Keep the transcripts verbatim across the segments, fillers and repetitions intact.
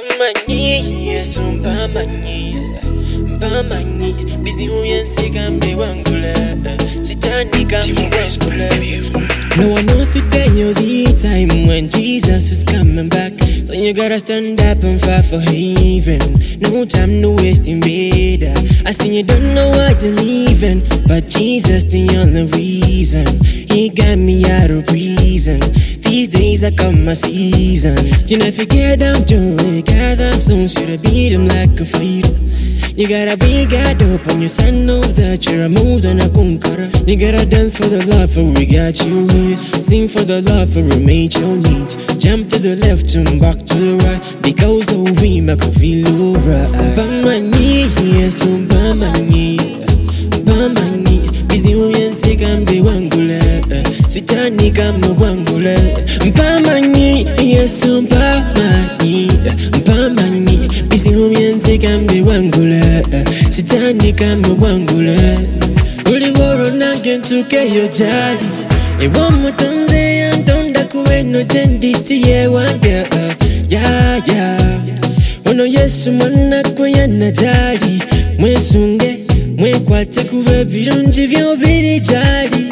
Mpamanyi, Yesu mpamanyi, mpamanyi, busy uyense kambe wangula, sitani kambe wangula. No one knows the day or the time when Jesus is coming back, so you gotta stand up and fight for heaven. No time to waste in bed. I see you don't know why you're leaving, but Jesus the only reason. He got me out of prison. These days I come my seasons. You know if you get down to it, gather soon should beat him like a fighter. You gotta be God up on your son, know that you're a more than a conqueror. You gotta dance for the love, for we got you here. Sing for the love, for we made your needs. Jump to the left and back to the right, because of we make you feel alright. Mpamanyi, Yesu mpamanyi, mpamanyi, busy uyense kambe wangula, sitani kama wangula. Mpamanyi, Yesu mpamanyi, mpamanyi, busy uyense kambe wangula, sitani kama wangula. Uli woro nange ntuke yo jali, ewa mutonze yantonda kuweno jendisi ye wanga. Yeah, yeah, ono Yesu mwana kuyana jali, mwesunge mwekwate kuba birungi byo biri jali.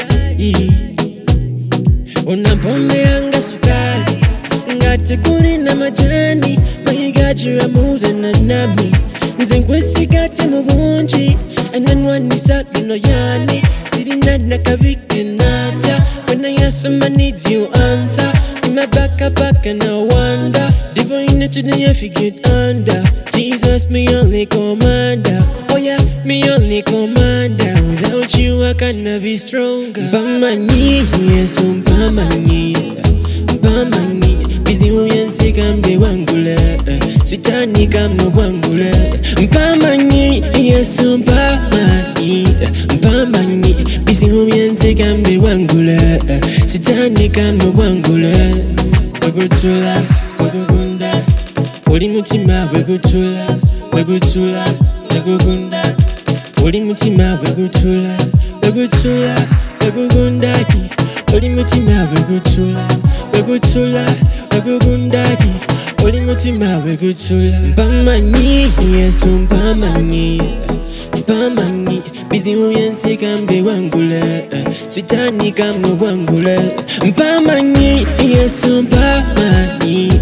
Ona pombe yanga sukali, ngate kuli na majani, my God you're more than a nami. Nze nkwesigate mu bungi, ananwanisa luno yani, sirina nakabike nata. When I ask for my needs you answer, in my back up back and I wonder, divine today if you get under. Jesus me only commander, oh yeah, me only commander. Without you I cannot be stronger. Mpamanyi, Yesu mpamanyi, mpamanyi, busy uyense kambe wangula, sitani kama wangula. Mpamanyi, Yesu mpamanyi, mpamanyi, busy uyense kambe wangula, sitani kama wangula. Wegutula, wegugunda, uli mutima wegutula, wegutula, wegugunda, uli mutima wegutula, wegutula, wegugundaki, uli mutima wegutula, wegutula, wegugundaki, uli mutima wegutula. Mpamanyi, Yesu mpamanyi, mpamanyi, busy uyense kambe wangula, sitani kama wangula. Mpamanyi, Yesu mpamanyi,